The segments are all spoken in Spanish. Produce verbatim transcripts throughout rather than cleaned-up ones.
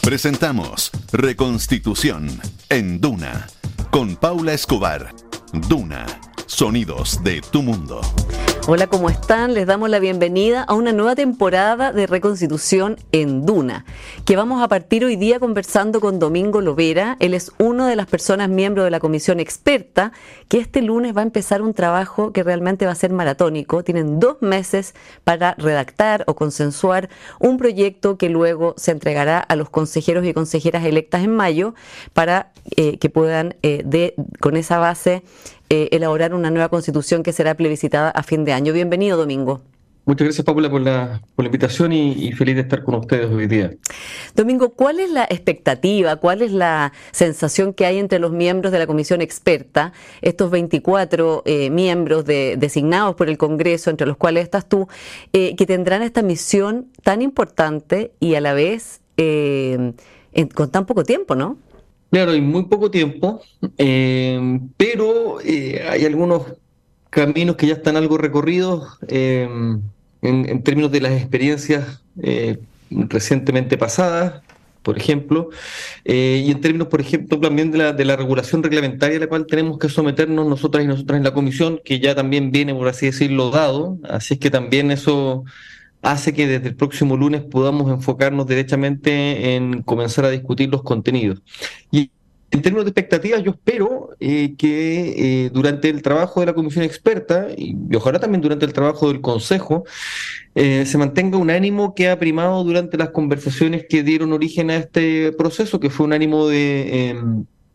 Presentamos Reconstitución en Duna con Paula Escobar. Duna, sonidos de tu mundo. Hola, ¿cómo están? Les damos la bienvenida a una nueva temporada de Reconstitución en Duna, que vamos a partir hoy día conversando con Domingo Lovera. Él es una de las personas miembros de la comisión experta, que este lunes va a empezar un trabajo que realmente va a ser maratónico. Tienen dos meses para redactar o consensuar un proyecto que luego se entregará a los consejeros y consejeras electas en mayo para eh, que puedan, eh, de, con esa base, Eh, elaborar una nueva constitución que será plebiscitada a fin de año. Bienvenido, Domingo. Muchas gracias, Paula, por la, por la invitación y, y feliz de estar con ustedes hoy día. Domingo, ¿cuál es la expectativa, cuál es la sensación que hay entre los miembros de la comisión experta, estos veinticuatro eh, miembros de, designados por el Congreso, entre los cuales estás tú, eh, que tendrán esta misión tan importante y a la vez eh, en, con tan poco tiempo, ¿no? Claro, hay muy poco tiempo, eh, pero eh, hay algunos caminos que ya están algo recorridos eh, en, en términos de las experiencias eh, recientemente pasadas, por ejemplo, eh, y en términos, por ejemplo, también de la, de la regulación reglamentaria a la cual tenemos que someternos nosotras y nosotras en la comisión, que ya también viene, por así decirlo, dado, así es que también eso hace que desde el próximo lunes podamos enfocarnos derechamente en comenzar a discutir los contenidos. Y en términos de expectativas, yo espero eh, que eh, durante el trabajo de la comisión experta, y, y ojalá también durante el trabajo del Consejo, eh, se mantenga un ánimo que ha primado durante las conversaciones que dieron origen a este proceso, que fue un ánimo de, eh,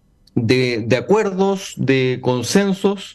de, de acuerdos, de consensos,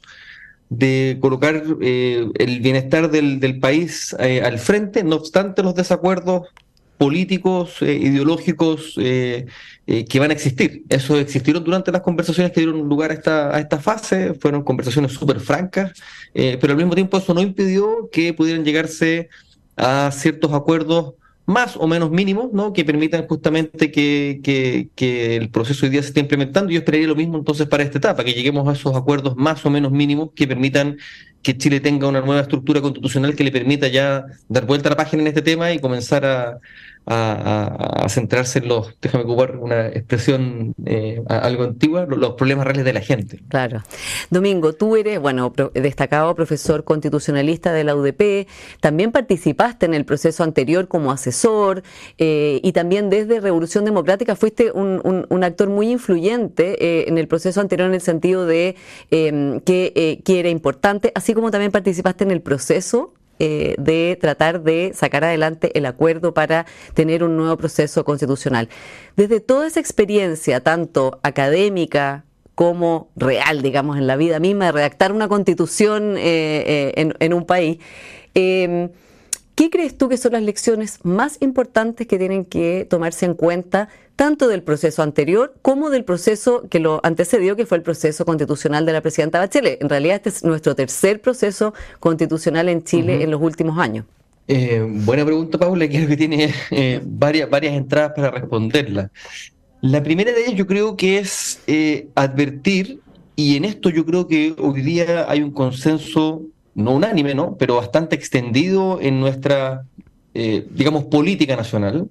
de colocar eh, el bienestar del, del país eh, al frente, no obstante los desacuerdos políticos, eh, ideológicos eh, eh, que van a existir. Eso existieron durante las conversaciones que dieron lugar a esta, a esta fase, fueron conversaciones súper francas, eh, pero al mismo tiempo eso no impidió que pudieran llegarse a ciertos acuerdos más o menos mínimos, ¿no?, que permitan justamente que, que, que el proceso hoy día se esté implementando. Yo esperaría lo mismo entonces para esta etapa, que lleguemos a esos acuerdos más o menos mínimos que permitan que Chile tenga una nueva estructura constitucional que le permita ya dar vuelta a la página en este tema y comenzar a, a, a, a centrarse en los, déjame ocupar una expresión eh, algo antigua, los problemas reales de la gente. Claro. Domingo, tú eres, bueno, pro, destacado profesor constitucionalista de la U D P, también participaste en el proceso anterior como asesor eh, y también desde Revolución Democrática fuiste un, un, un actor muy influyente eh, en el proceso anterior en el sentido de eh, que, eh, que era importante, así como también participaste en el proceso eh, de tratar de sacar adelante el acuerdo para tener un nuevo proceso constitucional. Desde toda esa experiencia, tanto académica como real, digamos, en la vida misma, de redactar una constitución eh, eh, en, en un país, eh, ¿qué crees tú que son las lecciones más importantes que tienen que tomarse en cuenta tanto del proceso anterior como del proceso que lo antecedió, que fue el proceso constitucional de la presidenta Bachelet? En realidad este es nuestro tercer proceso constitucional en Chile uh-huh. en los últimos años. Eh, buena pregunta, Paula, creo que tiene eh, varias, varias entradas para responderla. La primera de ellas yo creo que es eh, advertir, y en esto yo creo que hoy día hay un consenso no unánime, ¿no?, pero bastante extendido en nuestra, eh, digamos, política nacional,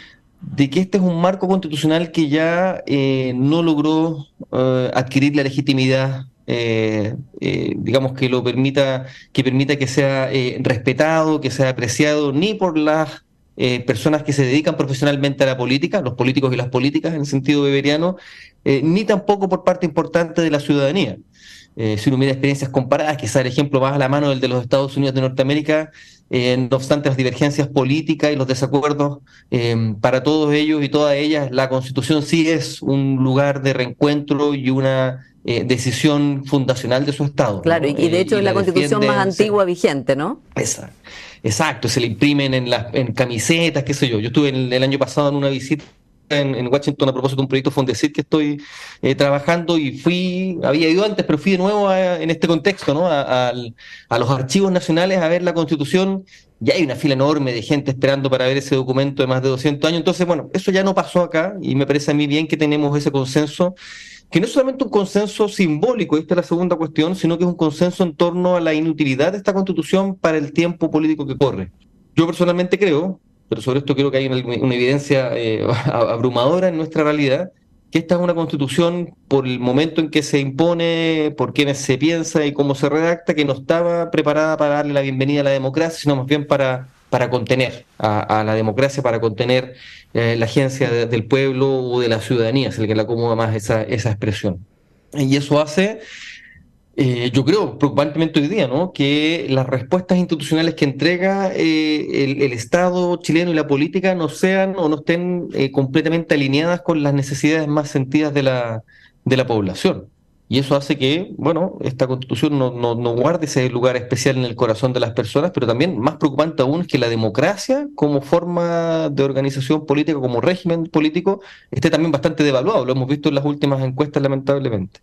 de que este es un marco constitucional que ya eh, no logró eh, adquirir la legitimidad, eh, eh, digamos, que lo permita, que permita que sea eh, respetado, que sea apreciado, ni por las eh, personas que se dedican profesionalmente a la política, los políticos y las políticas en el sentido weberiano, eh, ni tampoco por parte importante de la ciudadanía. Eh, si uno mira experiencias comparadas, quizá el ejemplo más a la mano el de los Estados Unidos de Norteamérica, eh, no obstante las divergencias políticas y los desacuerdos, eh, para todos ellos y todas ellas, la Constitución sí es un lugar de reencuentro y una eh, decisión fundacional de su Estado. Claro, ¿no? y de hecho eh, es la, la Constitución más antigua se, vigente, ¿no? Esa, exacto, se le imprimen en, las, en camisetas, qué sé yo. Yo estuve el, el año pasado en una visita En, en Washington a propósito de un proyecto Fondesit que estoy eh, trabajando y fui, había ido antes, pero fui de nuevo a, en este contexto, ¿no?, a, a, a los archivos nacionales a ver la Constitución. Ya hay una fila enorme de gente esperando para ver ese documento de más de doscientos años. Entonces, bueno, eso ya no pasó acá y me parece a mí bien que tenemos ese consenso, que no es solamente un consenso simbólico, esta es la segunda cuestión, sino que es un consenso en torno a la inutilidad de esta Constitución para el tiempo político que corre. Yo personalmente creo pero sobre esto creo que hay una, una evidencia eh, abrumadora en nuestra realidad, que esta es una constitución, por el momento en que se impone, por quienes se piensa y cómo se redacta, que no estaba preparada para darle la bienvenida a la democracia, sino más bien para, para contener a, a la democracia, para contener eh, la agencia de, del pueblo o de la ciudadanía, es el que le acomoda más esa, esa expresión. Y eso hace... Eh, yo creo, preocupantemente hoy día, ¿no?, que las respuestas institucionales que entrega eh, el, el Estado chileno y la política no sean o no estén eh, completamente alineadas con las necesidades más sentidas de la, de la población. Y eso hace que, bueno, esta Constitución no, no, no guarde ese lugar especial en el corazón de las personas, pero también más preocupante aún es que la democracia como forma de organización política, como régimen político, esté también bastante devaluado. Lo hemos visto en las últimas encuestas, lamentablemente.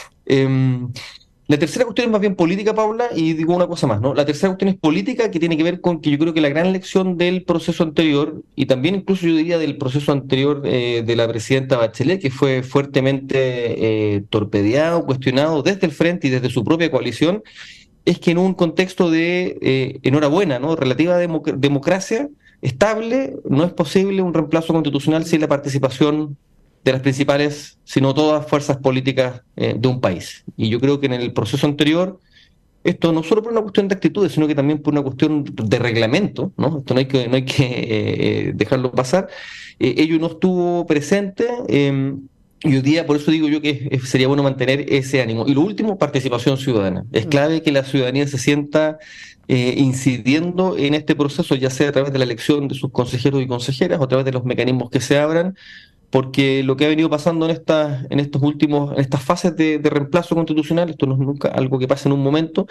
Eh, La tercera cuestión es más bien política, Paula, y digo una cosa más, ¿no? La tercera cuestión es política, que tiene que ver con que yo creo que la gran lección del proceso anterior, y también incluso yo diría del proceso anterior eh, de la presidenta Bachelet, que fue fuertemente eh, torpedeado, cuestionado desde el frente y desde su propia coalición, es que en un contexto de eh, enhorabuena, ¿no?, relativa democ- democracia estable, no es posible un reemplazo constitucional sin la participación de las principales, sino todas fuerzas políticas eh, de un país. Y yo creo que en el proceso anterior, esto no solo por una cuestión de actitudes, sino que también por una cuestión de reglamento, ¿no? Esto no hay que, no hay que eh, dejarlo pasar. Eh, ello no estuvo presente. Eh, y hoy día, por eso digo yo que es, sería bueno mantener ese ánimo. Y lo último, participación ciudadana. Es clave que la ciudadanía se sienta eh, incidiendo en este proceso, ya sea a través de la elección de sus consejeros y consejeras o a través de los mecanismos que se abran, porque lo que ha venido pasando en estas, en estos últimos, en estas fases de, de reemplazo constitucional, esto no es nunca algo que pasa en un momento,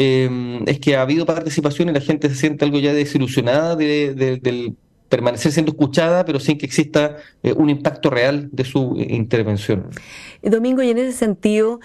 eh, es que ha habido participación y la gente se siente algo ya desilusionada de, de, del permanecer siendo escuchada, pero sin que exista eh, un impacto real de su eh, intervención. Domingo, y en ese sentido,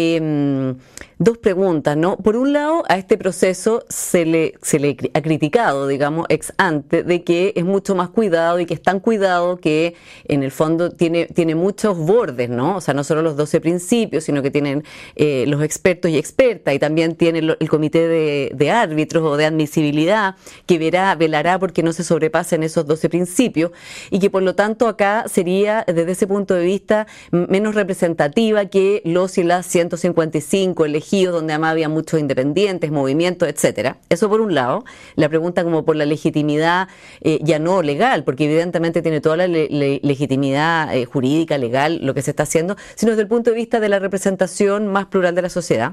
eh, dos preguntas, ¿no? Por un lado, a este proceso se le, se le ha criticado, digamos, ex ante, de que es mucho más cuidado y que es tan cuidado que en el fondo tiene, tiene muchos bordes, ¿no? O sea, no solo los doce principios, sino que tienen eh, los expertos y expertas, y también tiene el, el comité de, de árbitros o de admisibilidad, que verá, velará porque no se sobrepasen esos doce principios, y que por lo tanto acá sería, desde ese punto de vista, menos representativa que los y las ciento cincuenta y cinco elegidos, donde además había muchos independientes, movimientos, etcétera. Eso por un lado. La pregunta como por la legitimidad, eh, ya no legal, porque evidentemente tiene toda la le le legitimidad eh, jurídica, legal, lo que se está haciendo, sino desde el punto de vista de la representación más plural de la sociedad.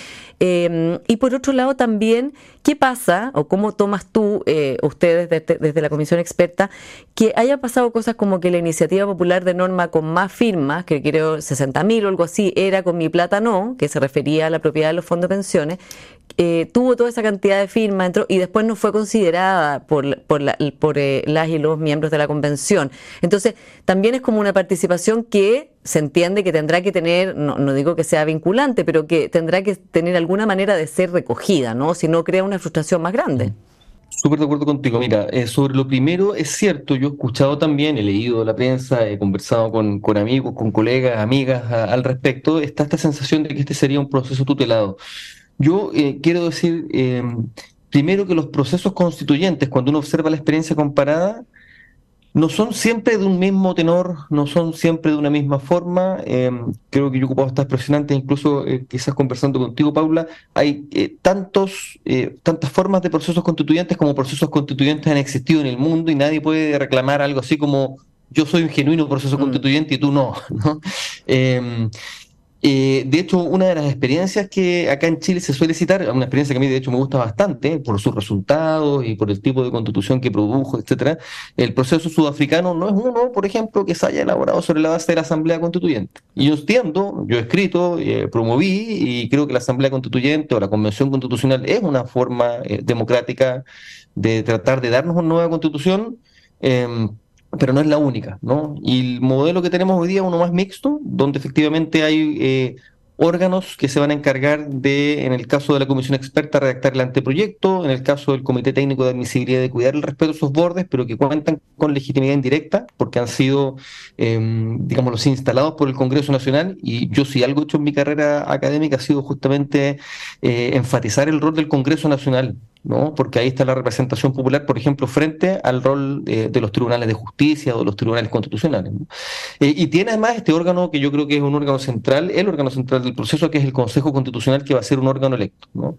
Eh, y por otro lado también, ¿qué pasa o cómo tomas tú, eh, ustedes desde, desde la comisión experta, que haya pasado cosas como que la iniciativa popular de norma con más firmas, que creo sesenta mil o algo así, era con Mi Plata No, que se refería a la propiedad de los fondos de pensiones, eh, tuvo toda esa cantidad de firmas entró, y después no fue considerada por, por, la, por eh, las y los miembros de la convención? Entonces, también es como una participación que se entiende que tendrá que tener, no, no digo que sea vinculante, pero que tendrá que tener alguna manera de ser recogida, ¿no? Si no, crea una frustración más grande. Súper de acuerdo contigo. Mira, eh, sobre lo primero, es cierto, yo he escuchado también, he leído la prensa, he conversado con, con amigos, con colegas, amigas a, al respecto, está esta sensación de que este sería un proceso tutelado. Yo eh, quiero decir, eh, primero, que los procesos constituyentes, cuando uno observa la experiencia comparada, no son siempre de un mismo tenor, no son siempre de una misma forma. Eh, creo que yo he ocupado estas expresión antes, incluso eh, quizás conversando contigo, Paula. Hay eh, tantos, eh, tantas formas de procesos constituyentes como procesos constituyentes han existido en el mundo, y nadie puede reclamar algo así como yo soy un genuino proceso Mm. constituyente y tú no, ¿no? Eh, Eh, de hecho, una de las experiencias que acá en Chile se suele citar, una experiencia que a mí de hecho me gusta bastante, por sus resultados y por el tipo de constitución que produjo, etcétera, el proceso sudafricano no es uno, por ejemplo, que se haya elaborado sobre la base de la Asamblea Constituyente. Y yo entiendo, yo he escrito, eh, promoví, y creo que la Asamblea Constituyente o la Convención Constitucional es una forma eh, democrática de tratar de darnos una nueva constitución, eh, pero no es la única, ¿no? Y el modelo que tenemos hoy día es uno más mixto, donde efectivamente hay eh, órganos que se van a encargar de, en el caso de la comisión experta, redactar el anteproyecto, en el caso del comité técnico de admisibilidad, de cuidar el respeto de esos bordes, pero que cuentan con legitimidad indirecta, porque han sido, eh, digamos, los instalados por el Congreso Nacional. Y yo, si algo he hecho en mi carrera académica, ha sido justamente eh, enfatizar el rol del Congreso Nacional ¿no? Porque ahí está la representación popular, por ejemplo, frente al rol eh, de los tribunales de justicia o de los tribunales constitucionales, ¿no? Eh, y tiene además este órgano que yo creo que es un órgano central, el órgano central del proceso, que es el Consejo Constitucional, que va a ser un órgano electo, ¿no?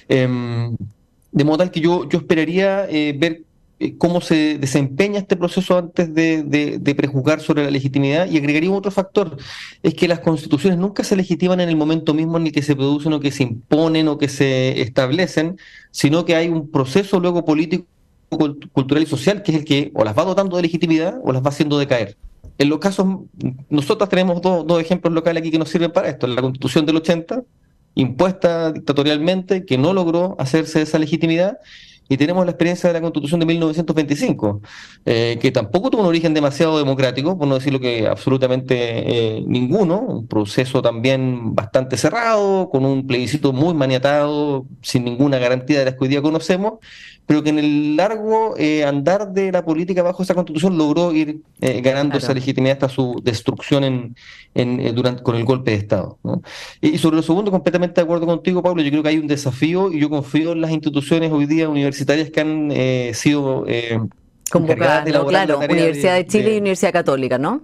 Eh, de modo tal que yo, yo esperaría eh, ver eh, cómo se desempeña este proceso antes de, de, de prejuzgar sobre la legitimidad, y agregaría un otro factor, es que las constituciones nunca se legitiman en el momento mismo en el que se producen o que se imponen o que se establecen, sino que hay un proceso luego político, cult- cultural y social que es el que o las va dotando de legitimidad o las va haciendo decaer. En los casos, nosotros tenemos dos, dos ejemplos locales aquí que nos sirven para esto: la Constitución del ochenta, impuesta dictatorialmente, que no logró hacerse esa legitimidad, y tenemos la experiencia de la Constitución de mil novecientos veinticinco, eh, que tampoco tuvo un origen demasiado democrático, por no decirlo que absolutamente eh, ninguno, un proceso también bastante cerrado, con un plebiscito muy maniatado, sin ninguna garantía de las que hoy día conocemos, pero que en el largo eh, andar de la política bajo esa Constitución logró ir eh, ganando esa Claro. legitimidad hasta su destrucción en, en, eh, durante, con el golpe de Estado, ¿no? Y sobre lo segundo, completamente de acuerdo contigo, Pablo. Yo creo que hay un desafío y yo confío en las instituciones hoy día universitarias que han eh, sido eh, encargadas Convocadas, de ¿no? elaborar la Claro, tarea Universidad de, de Chile y de- Universidad Católica, ¿no?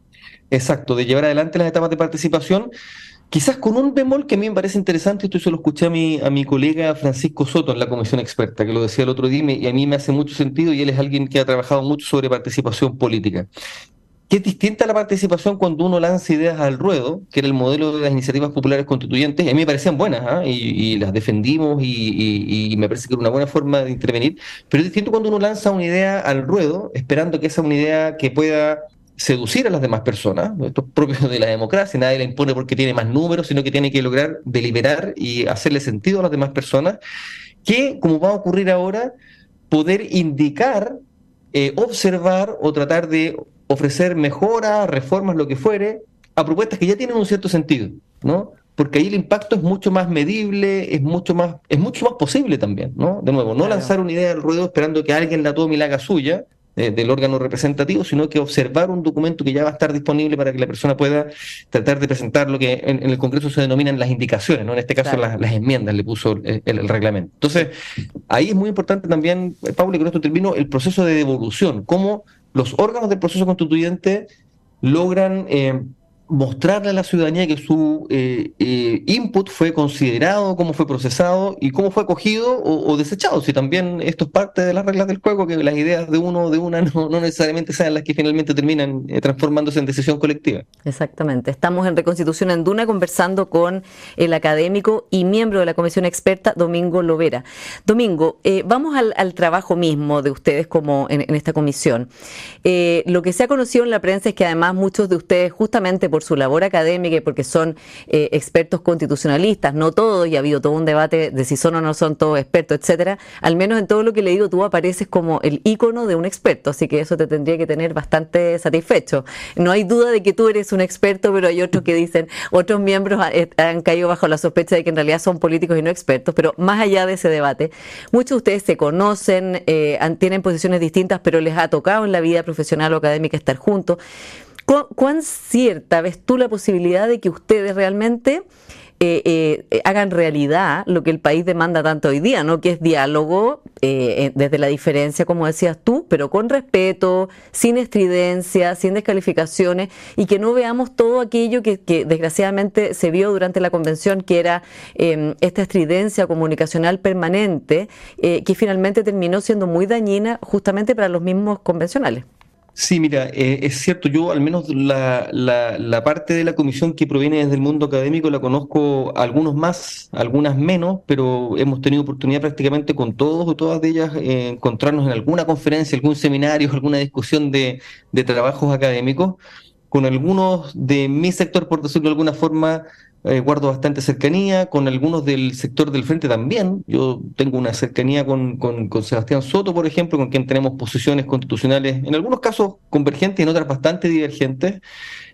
exacto, de llevar adelante las etapas de participación, quizás con un bemol que a mí me parece interesante. Esto yo lo escuché a mi, a mi colega Francisco Soto en la comisión experta, que lo decía el otro día, y me- y a mí me hace mucho sentido, y él es alguien que ha trabajado mucho sobre participación política, que es distinta a la participación cuando uno lanza ideas al ruedo, que era el modelo de las iniciativas populares constituyentes, y a mí me parecían buenas, ¿ah? y, y las defendimos, y, y- y me parece que era una buena forma de intervenir, pero es distinto cuando uno lanza una idea al ruedo, esperando que sea una idea que pueda seducir a las demás personas, ¿no? Esto es propio de la democracia, nadie la impone porque tiene más números, sino que tiene que lograr deliberar y hacerle sentido a las demás personas, que, como va a ocurrir ahora, poder indicar, eh, observar o tratar de ofrecer mejoras, reformas, lo que fuere, a propuestas que ya tienen un cierto sentido, ¿no? Porque ahí el impacto es mucho más medible, es mucho más, es mucho más posible también, ¿no? De nuevo, no Claro. lanzar una idea al ruedo esperando que alguien la tome y la haga suya, eh, del órgano representativo, sino que observar un documento que ya va a estar disponible para que la persona pueda tratar de presentar lo que en, en el Congreso se denominan las indicaciones, ¿no? En este caso Claro. las, las enmiendas le puso el, el- el reglamento. Entonces, ahí es muy importante también, eh, Pablo, y con esto termino, el proceso de devolución, cómo los órganos del proceso constituyente logran eh, mostrarle a la ciudadanía que su eh, eh, input fue considerado, cómo fue procesado y cómo fue acogido o, o desechado. Si también esto es parte de las reglas del juego, que las ideas de uno o de una no, no necesariamente sean las que finalmente terminan eh, transformándose en decisión colectiva. Exactamente. Estamos en Reconstitución en Duna conversando con el académico y miembro de la comisión experta, Domingo Lovera. Domingo, eh, vamos al, al trabajo mismo de ustedes como en, en esta comisión. Eh, lo que se ha conocido en la prensa es que además muchos de ustedes, justamente por su labor académica y porque son eh, expertos constitucionalistas, no todos, y ha habido todo un debate de si son o no son todos expertos, etcétera, al menos en todo lo que he leído tú apareces como el ícono de un experto, así que eso te tendría que tener bastante satisfecho. No hay duda de que tú eres un experto, pero hay otros que dicen, otros miembros han caído bajo la sospecha de que en realidad son políticos y no expertos, pero más allá de ese debate, muchos de ustedes se conocen, eh, tienen posiciones distintas, pero les ha tocado en la vida profesional o académica estar juntos. ¿Cuán, cuán cierta ves tú la posibilidad de que ustedes realmente eh, eh, hagan realidad lo que el país demanda tanto hoy día, ¿no? Que es diálogo eh, desde la diferencia, como decías tú, pero con respeto, sin estridencia, sin descalificaciones, y que no veamos todo aquello que, que desgraciadamente se vio durante la convención, que era eh, esta estridencia comunicacional permanente, eh, que finalmente terminó siendo muy dañina justamente para los mismos convencionales? Sí, mira, eh, es cierto, yo al menos la, la, la parte de la comisión que proviene desde el mundo académico la conozco, algunos más, algunas menos, pero hemos tenido oportunidad prácticamente con todos o todas de ellas eh, encontrarnos en alguna conferencia, algún seminario, alguna discusión de, de trabajos académicos. Con algunos de mi sector, por decirlo de alguna forma, eh, guardo bastante cercanía, con algunos del sector del frente también. Yo tengo una cercanía con, con, con Sebastián Soto, por ejemplo, con quien tenemos posiciones constitucionales, en algunos casos convergentes y en otras bastante divergentes.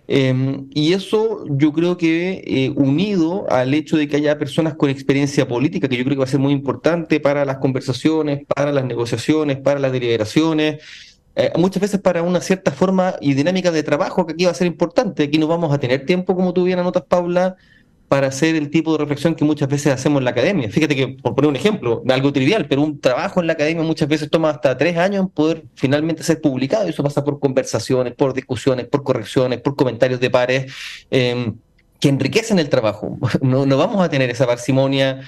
Eh, y eso yo creo que eh, unido al hecho de que haya personas con experiencia política, que yo creo que va a ser muy importante para las conversaciones, para las negociaciones, para las deliberaciones, eh, muchas veces para una cierta forma y dinámica de trabajo que aquí va a ser importante. Aquí no vamos a tener tiempo, como tú bien anotas, Paula, para hacer el tipo de reflexión que muchas veces hacemos en la academia. Fíjate que, por poner un ejemplo, algo trivial, pero un trabajo en la academia muchas veces toma hasta tres años en poder finalmente ser publicado, y eso pasa por conversaciones, por discusiones, por correcciones, por comentarios de pares, eh, que enriquecen el trabajo. No, no vamos a tener esa parsimonia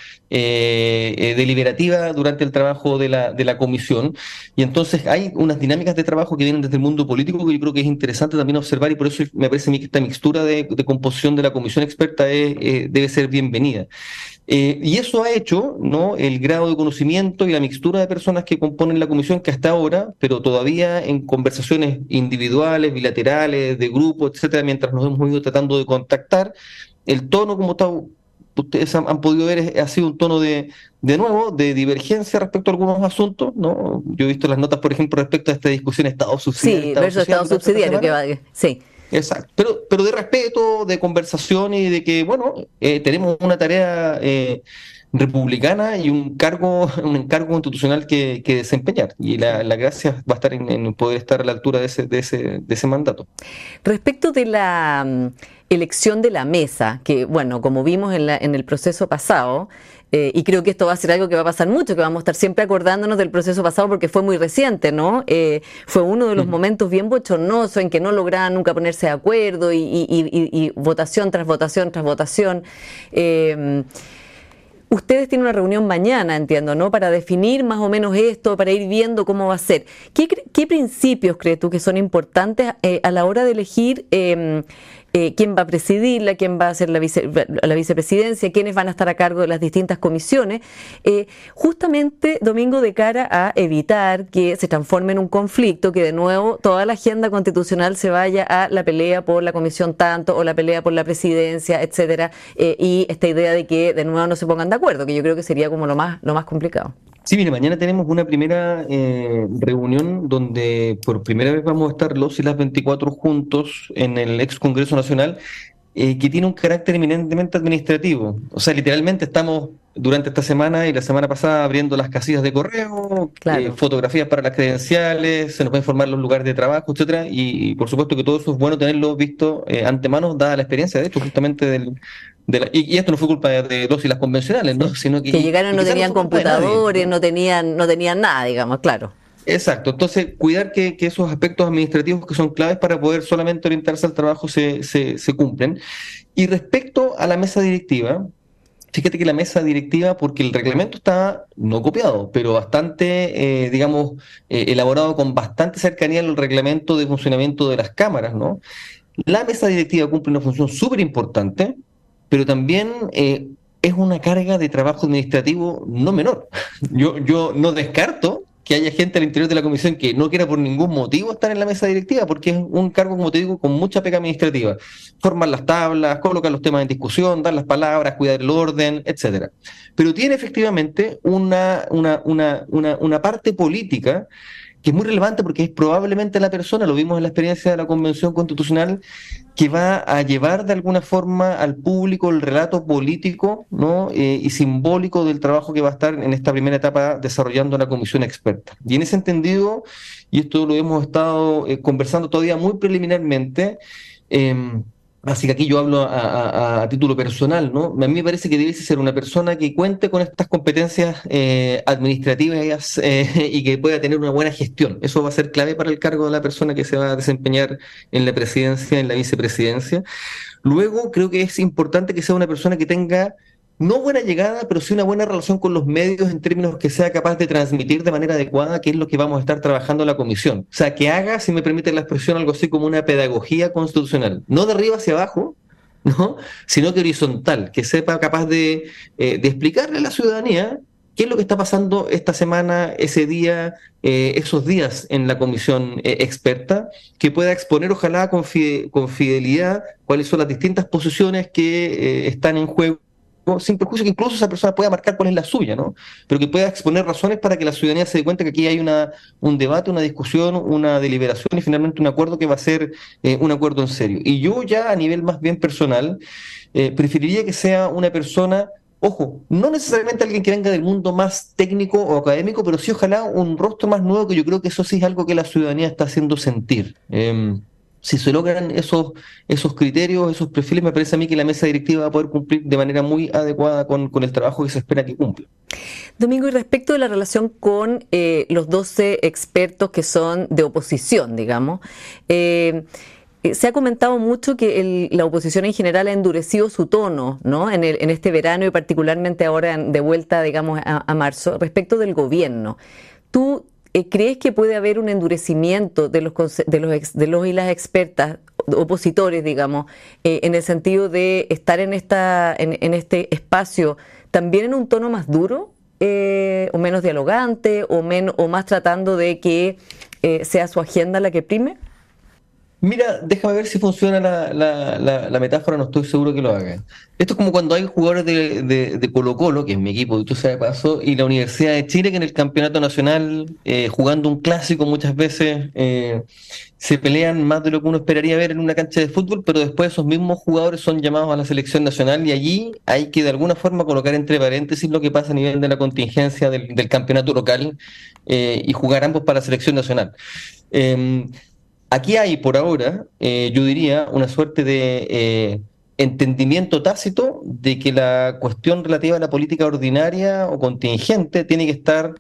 eh, eh, deliberativa durante el trabajo de la, de la comisión, y entonces hay unas dinámicas de trabajo que vienen desde el mundo político que yo creo que es interesante también observar, y por eso me parece a mí que esta mixtura de, de composición de la comisión experta es, eh, debe ser bienvenida. Eh, y eso ha hecho, ¿no?, el grado de conocimiento y la mixtura de personas que componen la comisión, que hasta ahora, pero todavía en conversaciones individuales, bilaterales, de grupo, etcétera, mientras nos hemos ido tratando de contactar, el tono, como está, ustedes han, han podido ver, es, ha sido un tono de, de nuevo, de divergencia respecto a algunos asuntos, ¿no? Yo he visto las notas, por ejemplo, respecto a esta discusión Estado subsidiario. Sí, Estado versus Estado subsidiario, que va, sí. Exacto, pero, pero de respeto, de conversación y de que, bueno, eh, tenemos una tarea eh, republicana y un cargo, un encargo constitucional que, que desempeñar. Y la, la gracia va a estar en, en poder estar a la altura de ese, de ese, de ese mandato. Respecto de la um, elección de la mesa, que, bueno, como vimos en, la, en el proceso pasado, Eh, y creo que esto va a ser algo que va a pasar mucho, que vamos a estar siempre acordándonos del proceso pasado porque fue muy reciente, ¿no? Eh, fue uno de los uh-huh. momentos bien bochornosos en que no lograban nunca ponerse de acuerdo, y, y, y, y votación tras votación tras votación. Eh, Ustedes tienen una reunión mañana, entiendo, ¿no?, para definir más o menos esto, para ir viendo cómo va a ser. ¿Qué, qué principios crees tú que son importantes eh, a la hora de elegir eh, eh, quién va a presidirla, quién va a ser la, vice, la vicepresidencia, quiénes van a estar a cargo de las distintas comisiones? Eh, justamente, Domingo, de cara a evitar que se transforme en un conflicto, que de nuevo toda la agenda constitucional se vaya a la pelea por la comisión tanto o la pelea por la presidencia, etcétera, eh, y esta idea de que de nuevo no se pongan de acuerdo, que yo creo que sería como lo más, lo más complicado. Sí, mire, mañana tenemos una primera eh, reunión donde por primera vez vamos a estar los y las veinticuatro juntos en el ex Congreso Nacional, eh, que tiene un carácter eminentemente administrativo. O sea, literalmente estamos durante esta semana y la semana pasada abriendo las casillas de correo, claro. eh, fotografías para las credenciales, se nos va a informar los lugares de trabajo, etcétera, y, y por supuesto que todo eso es bueno tenerlo visto eh, antemano, dada la experiencia, de hecho, justamente del... De la, y, y esto no fue culpa de, de los y las convencionales, ¿no? Sino que, que llegaron, no tenían no computadores, no tenían, no tenían nada, digamos, claro. Exacto, entonces cuidar que, que esos aspectos administrativos que son claves para poder solamente orientarse al trabajo se, se, se cumplen. Y respecto a la mesa directiva, fíjate que la mesa directiva, porque el reglamento está no copiado, pero bastante, eh, digamos, eh, elaborado con bastante cercanía al reglamento de funcionamiento de las cámaras, ¿no? La mesa directiva cumple una función súper importante, pero también eh, es una carga de trabajo administrativo no menor. Yo, yo no descarto que haya gente al interior de la comisión que no quiera por ningún motivo estar en la mesa directiva, porque es un cargo, como te digo, con mucha pega administrativa. Formar las tablas, colocar los temas en discusión, dar las palabras, cuidar el orden, etcétera. Pero tiene efectivamente una, una, una, una, una parte política que es muy relevante, porque es probablemente la persona, lo vimos en la experiencia de la Convención Constitucional, que va a llevar de alguna forma al público el relato político, ¿no?, eh, y simbólico del trabajo que va a estar en esta primera etapa desarrollando la comisión experta. Y en ese entendido, y esto lo hemos estado eh, conversando todavía muy preliminarmente, eh, así que aquí yo hablo a, a, a título personal, ¿no? A mí me parece que debe ser una persona que cuente con estas competencias eh, administrativas eh, y que pueda tener una buena gestión. Eso va a ser clave para el cargo de la persona que se va a desempeñar en la presidencia, en la vicepresidencia. Luego, creo que es importante que sea una persona que tenga no buena llegada, pero sí una buena relación con los medios, en términos que sea capaz de transmitir de manera adecuada qué es lo que vamos a estar trabajando en la comisión. O sea, que haga, si me permite la expresión, algo así como una pedagogía constitucional. No de arriba hacia abajo, ¿no?, sino que horizontal, que sepa capaz de, eh, de explicarle a la ciudadanía qué es lo que está pasando esta semana, ese día, eh, esos días en la comisión eh, experta, que pueda exponer, ojalá con, fide- con fidelidad, cuáles son las distintas posiciones que eh, están en juego, sin perjuicio que incluso esa persona pueda marcar cuál es la suya, ¿no?, pero que pueda exponer razones para que la ciudadanía se dé cuenta que aquí hay una, un debate, una discusión, una deliberación y finalmente un acuerdo que va a ser eh, un acuerdo en serio. Y yo ya a nivel más bien personal, eh, preferiría que sea una persona, ojo, no necesariamente alguien que venga del mundo más técnico o académico, pero sí ojalá un rostro más nuevo, que yo creo que eso sí es algo que la ciudadanía está haciendo sentir. Eh, Si se logran esos, esos criterios, esos perfiles, me parece a mí que la mesa directiva va a poder cumplir de manera muy adecuada con, con el trabajo que se espera que cumpla. Domingo, y respecto de la relación con eh, los doce expertos que son de oposición, digamos, eh, eh, se ha comentado mucho que el- la oposición en general ha endurecido su tono, ¿no? En el- en este verano y particularmente ahora en- de vuelta, digamos, a, a marzo, respecto del gobierno. ¿Tú eh, crees que puede haber un endurecimiento de los, conce- de los, ex- de los y las expertas opositores, digamos, eh, en el sentido de estar en esta, en, en este espacio también en un tono más duro, eh, o menos dialogante, o men- o más tratando de que eh, sea su agenda la que prime? Mira, déjame ver si funciona la, la, la, la metáfora, no estoy seguro que lo haga. Esto es como cuando hay jugadores de, de, de Colo-Colo, que es mi equipo, tú sabes, paso, y la Universidad de Chile, que en el campeonato nacional, eh, jugando un clásico muchas veces, eh, se pelean más de lo que uno esperaría ver en una cancha de fútbol, pero después esos mismos jugadores son llamados a la selección nacional y allí hay que de alguna forma colocar entre paréntesis lo que pasa a nivel de la contingencia del, del campeonato local, eh, y jugar ambos para la selección nacional. Eh, Aquí hay por ahora, eh, yo diría, una suerte de eh, entendimiento tácito de que la cuestión relativa a la política ordinaria o contingente tiene que estar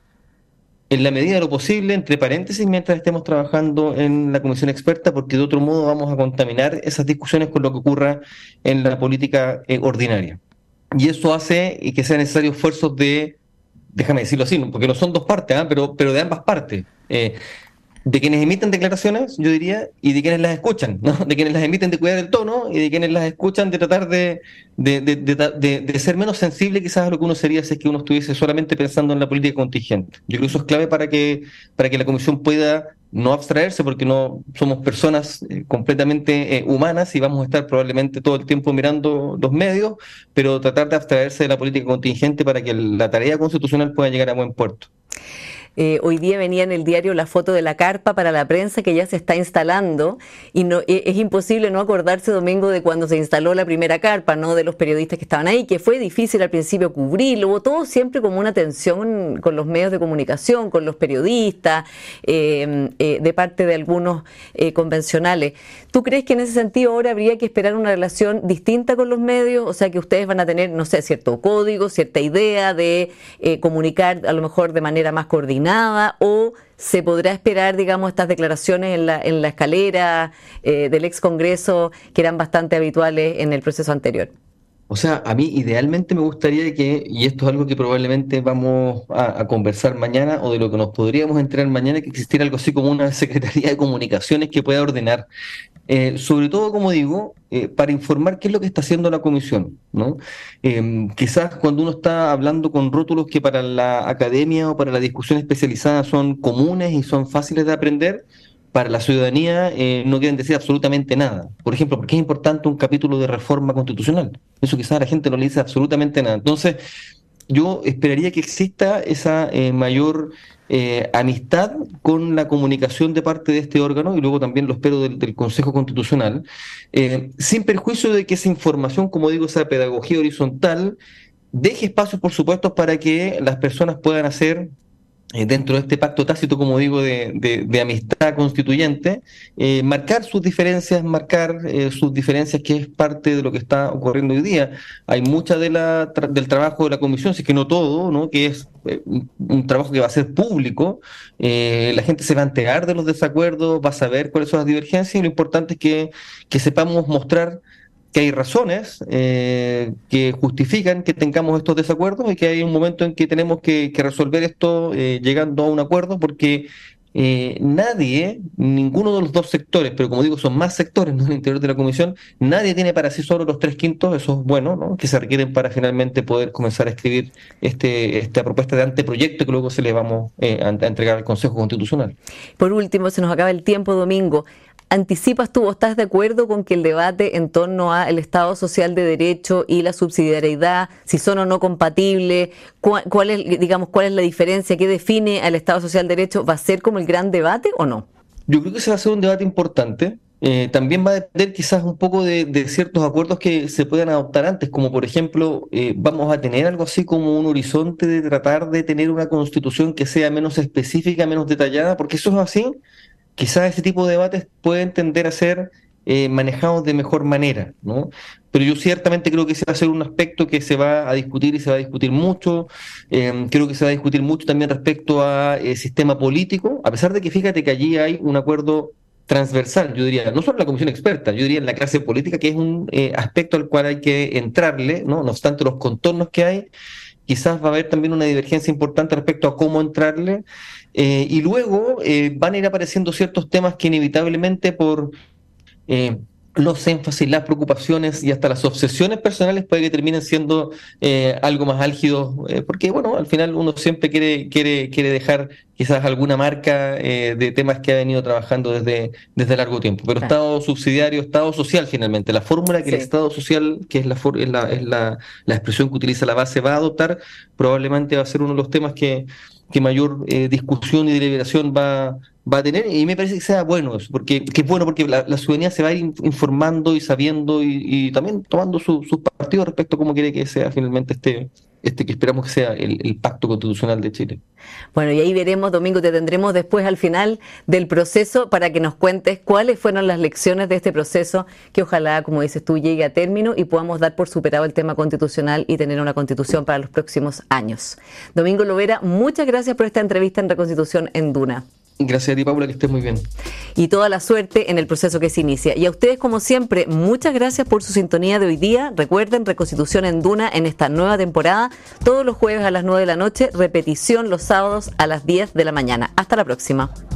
en la medida de lo posible, entre paréntesis, mientras estemos trabajando en la comisión experta, porque de otro modo vamos a contaminar esas discusiones con lo que ocurra en la política eh, ordinaria. Y eso hace y que sean necesarios esfuerzos de, déjame decirlo así, ¿no? Porque no son dos partes, ¿ah? pero, pero de ambas partes. Eh, de quienes emiten declaraciones, yo diría, y de quienes las escuchan, ¿no? De quienes las emiten de cuidar el tono y de quienes las escuchan de tratar de, de, de, de, de- de ser menos sensible quizás a lo que uno sería si es que uno estuviese solamente pensando en la política contingente. Yo creo que eso es clave para que, para que la Comisión pueda no abstraerse, porque no somos personas eh, completamente eh, humanas y vamos a estar probablemente todo el tiempo mirando los medios, pero tratar de abstraerse de la política contingente para que la tarea constitucional pueda llegar a buen puerto. Eh, hoy día venía en el diario la foto de la carpa para la prensa que ya se está instalando y no, e- es imposible no acordarse, Domingo, de cuando se instaló la primera carpa, ¿no? De los periodistas que estaban ahí, que fue difícil al principio cubrirlo, hubo todo siempre como una tensión con los medios de comunicación, con los periodistas, eh, eh, de parte de algunos eh, convencionales. ¿Tú crees que en ese sentido ahora habría que esperar una relación distinta con los medios? O sea, que ustedes van a tener, no sé, cierto código, cierta idea de eh, comunicar a lo mejor de manera más coordinada, o se podrá esperar, digamos, estas declaraciones en la, en la escalera eh, del ex Congreso que eran bastante habituales en el proceso anterior. O sea, a mí idealmente me gustaría que, y esto es algo que probablemente vamos a, a conversar mañana, o de lo que nos podríamos enterar mañana, que existiera algo así como una Secretaría de Comunicaciones que pueda ordenar, eh, sobre todo, como digo, eh, para informar qué es lo que está haciendo la comisión, ¿no? Eh, quizás cuando uno está hablando con rótulos que para la academia o para la discusión especializada son comunes y son fáciles de aprender, para la ciudadanía eh, no quieren decir absolutamente nada. Por ejemplo, ¿por qué es importante un capítulo de reforma constitucional? Eso quizás a la gente no le dice absolutamente nada. Entonces, yo esperaría que exista esa eh, mayor eh, amistad con la comunicación de parte de este órgano, y luego también lo espero del, del Consejo Constitucional, eh, sin perjuicio de que esa información, como digo, esa pedagogía horizontal, deje espacios, por supuesto, para que las personas puedan hacer, eh, dentro de este pacto tácito, como digo, de, de- de amistad constituyente, eh, marcar sus diferencias, marcar eh, sus diferencias, que es parte de lo que está ocurriendo hoy día. Hay mucha de la, tra- del trabajo de la comisión, si es que no todo, ¿no? Que es eh, un, un trabajo que va a ser público. Eh, la gente se va a enterar de los desacuerdos, va a saber cuáles son las divergencias, y lo importante es que, que sepamos mostrar que hay razones eh, que justifican que tengamos estos desacuerdos, y que hay un momento en que tenemos que, que resolver esto eh, llegando a un acuerdo, porque eh, nadie, ninguno de los dos sectores, pero como digo, son más sectores, ¿no? En el interior de la comisión, nadie tiene para sí solo los tres quintos, eso es bueno, ¿no? Que se requieren para finalmente poder comenzar a escribir este, esta propuesta de anteproyecto que luego se le vamos eh, a, a entregar al Consejo Constitucional. Por último, se nos acaba el tiempo, Domingo. ¿Anticipas tú o estás de acuerdo con que el debate en torno al Estado Social de Derecho y la subsidiariedad, si son o no compatibles, cuál, cuál es, digamos, cuál es la diferencia, qué define al Estado Social de Derecho, va a ser como el gran debate o no? Yo creo que ese va a ser un debate importante. Eh, también va a depender quizás un poco de, de ciertos acuerdos que se puedan adoptar antes, como por ejemplo, eh, vamos a tener algo así como un horizonte de tratar de tener una constitución que sea menos específica, menos detallada, porque eso es así. quizás ese tipo de debates pueden tender a ser eh, manejados de mejor manera, ¿no? Pero yo ciertamente creo que ese va a ser un aspecto que se va a discutir y se va a discutir mucho. Eh, creo que se va a discutir mucho también respecto a eh, sistema político, a pesar de que fíjate que allí hay un acuerdo transversal, yo diría, no solo en la comisión experta, yo diría en la clase política, que es un eh, aspecto al cual hay que entrarle, ¿no? No obstante los contornos que hay, quizás va a haber también una divergencia importante respecto a cómo entrarle, eh, y luego eh, van a ir apareciendo ciertos temas que inevitablemente por eh, los énfasis, las preocupaciones y hasta las obsesiones personales puede que terminen siendo eh, algo más álgidos, eh, porque bueno, al final uno siempre quiere, quiere, quiere dejar quizás alguna marca eh, de temas que ha venido trabajando desde, desde largo tiempo. Pero Claro. Estado subsidiario, Estado social finalmente, la fórmula que el Sí. Estado social, que es la, for- es la, es la, la expresión que utiliza la base, va a adoptar, probablemente va a ser uno de los temas que, que mayor eh, discusión y deliberación va va a tener, y me parece que sea bueno eso, porque que es bueno porque la, la ciudadanía se va a ir informando y sabiendo y, y también tomando su- sus partidos respecto a cómo quiere que sea finalmente este, este que esperamos que sea el, el pacto constitucional de Chile. Bueno, y ahí veremos, Domingo, te tendremos después al final del proceso para que nos cuentes cuáles fueron las lecciones de este proceso, que ojalá, como dices tú, llegue a término y podamos dar por superado el tema constitucional y tener una constitución para los próximos años. Domingo Lovera, muchas gracias por esta entrevista en Reconstitución en Duna. Gracias a ti, Paula, que estés muy bien. Y toda la suerte en el proceso que se inicia. Y a ustedes, como siempre, muchas gracias por su sintonía de hoy día. Recuerden, Reconstitución en Duna en esta nueva temporada, todos los jueves a las nueve de la noche, repetición los sábados a las diez de la mañana. Hasta la próxima.